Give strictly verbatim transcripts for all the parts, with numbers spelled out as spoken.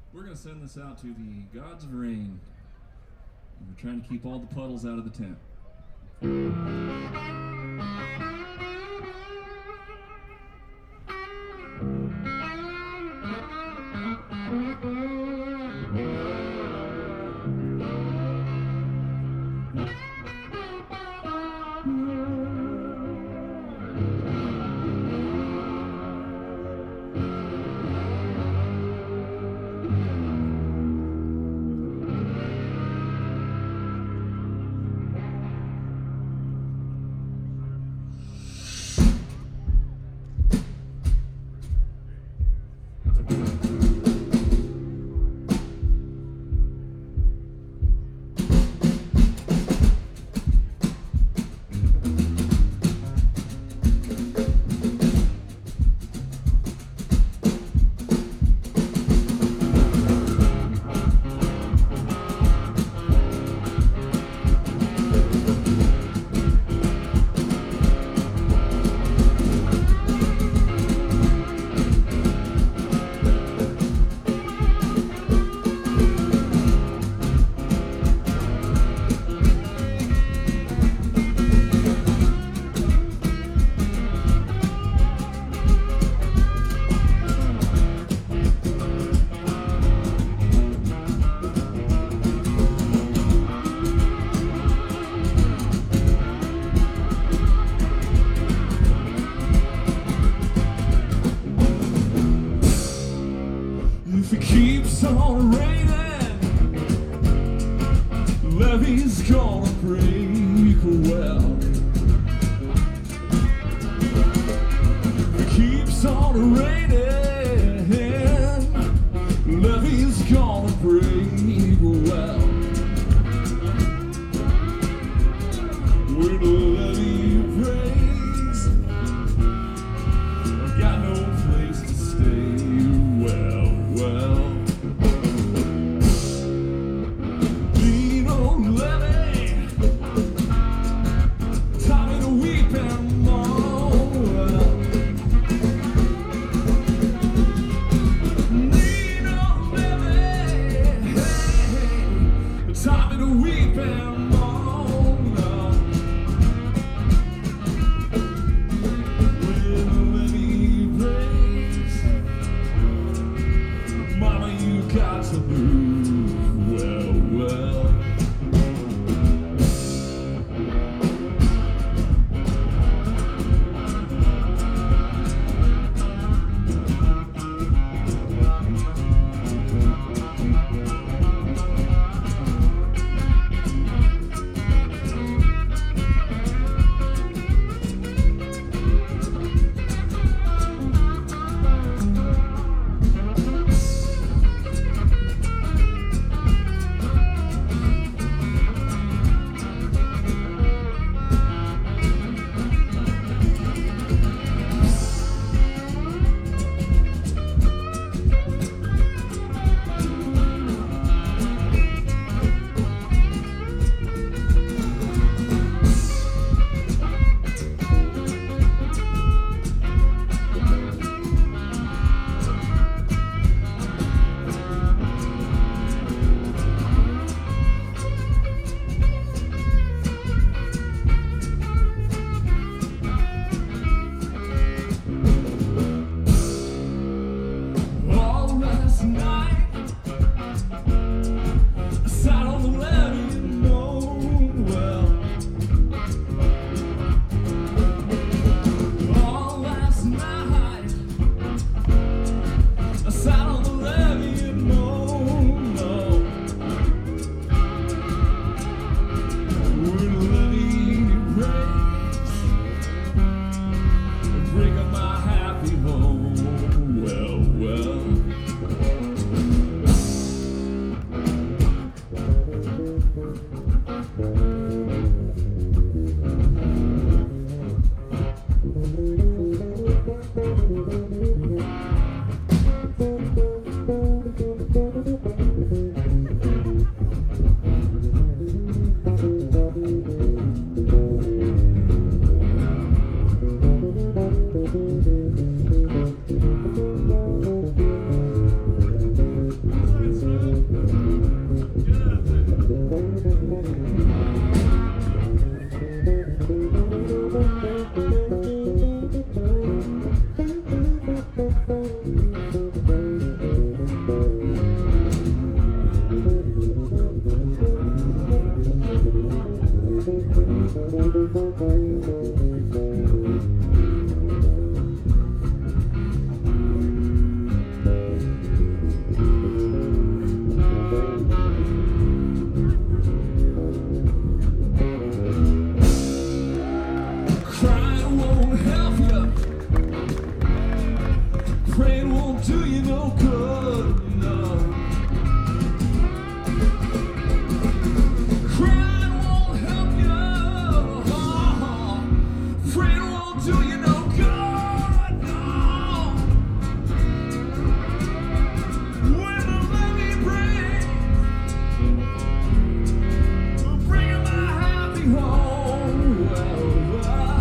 We're going to send this out to the gods of rain. And we're trying to keep all the puddles out of the tent. If it keeps on raining, levee's gonna break. Well, if it keeps on raining, levee's gonna break. Well, when the levee breaks, I've got no place to stay. Well, well, lean on levee, time to weep and moan. Lean on levee, time to weep and moan. When the levee breaks, mama, you got to move. Well, well. Crying won't help you. Praying won't do you no good, no. Crying won't help you. Praying won't do you no good, no. When the levee breaks, we'll bring my happy home. Well, well.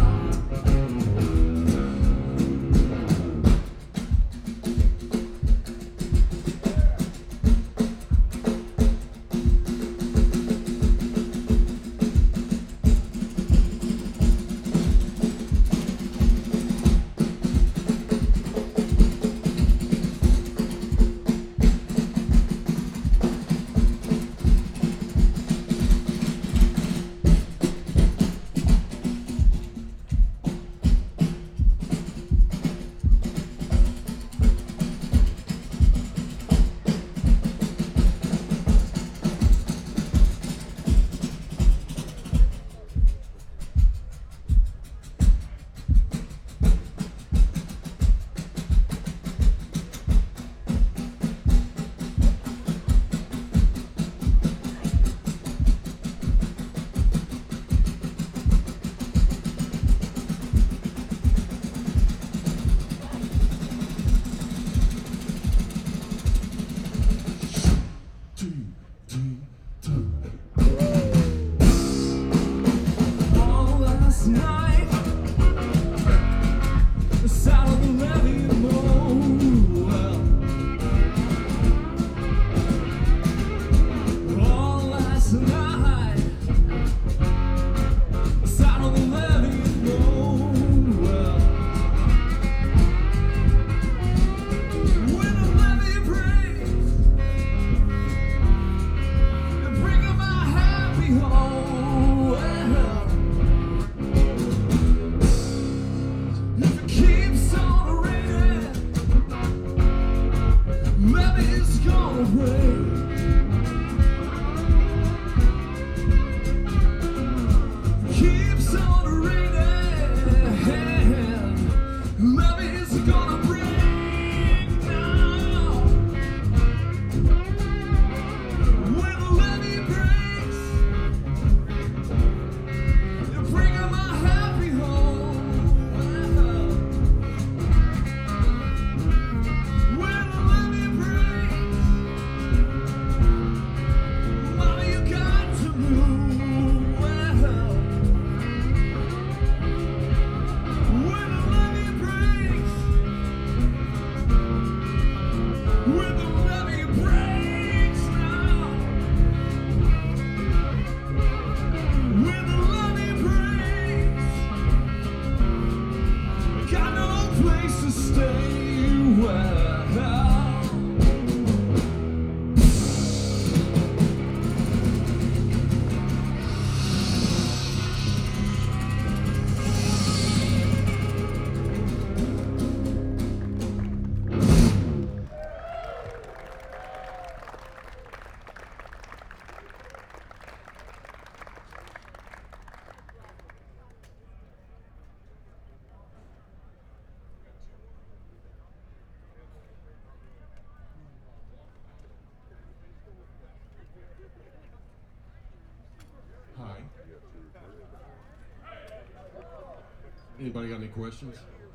Anybody got any questions?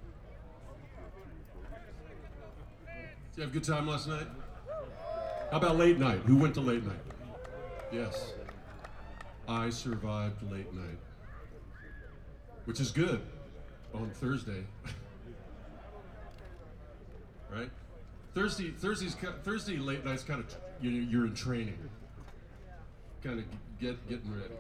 Did you have a good time last night? How about late night? Who went to late night? Yes. I survived late night, which is good on Thursday. Right? Thursday, Thursday's Thursday late night's kind of you're, you're in training, kind of get getting ready.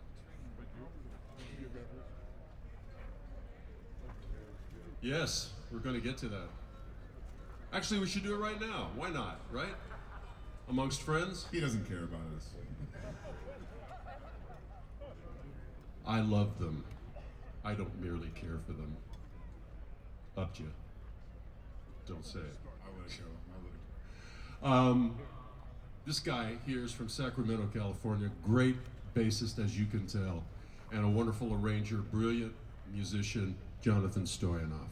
Yes, we're going to get to that. Actually, we should do it right now. Why not, right? Amongst friends? He doesn't care about us. I love them. I don't merely care for them. Up to you. Don't say it. I'll let it go. I'll let it Um, this guy here is from Sacramento, California. Great bassist, as you can tell, and a wonderful arranger, brilliant musician, Jonathan Stoyanov.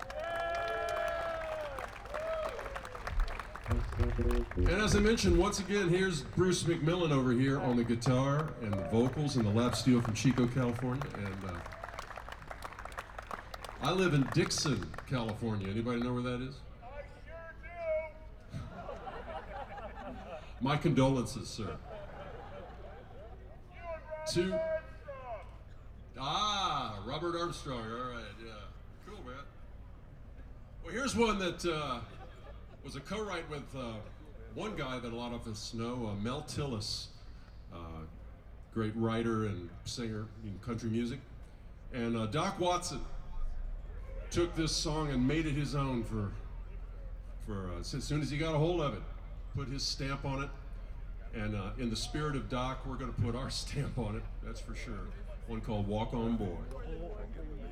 And as I mentioned, once again, here's Bruce McMillan over here on the guitar and the vocals and the lap steel from Chico, California. And uh, I live in Dixon, California. Anybody know where that is? I sure do. My condolences, sir. You and Robert Two. Armstrong. Ah, Robert Armstrong. All right, yeah. Cool, man. Well, here's one that uh, was a co-write with uh, one guy that a lot of us know, uh, Mel Tillis, uh, great writer and singer in country music. And uh, Doc Watson took this song and made it his own for, for uh, as soon as he got a hold of it, put his stamp on it. And uh, in the spirit of Doc, we're going to put our stamp on it, that's for sure. One called Walk On Boy.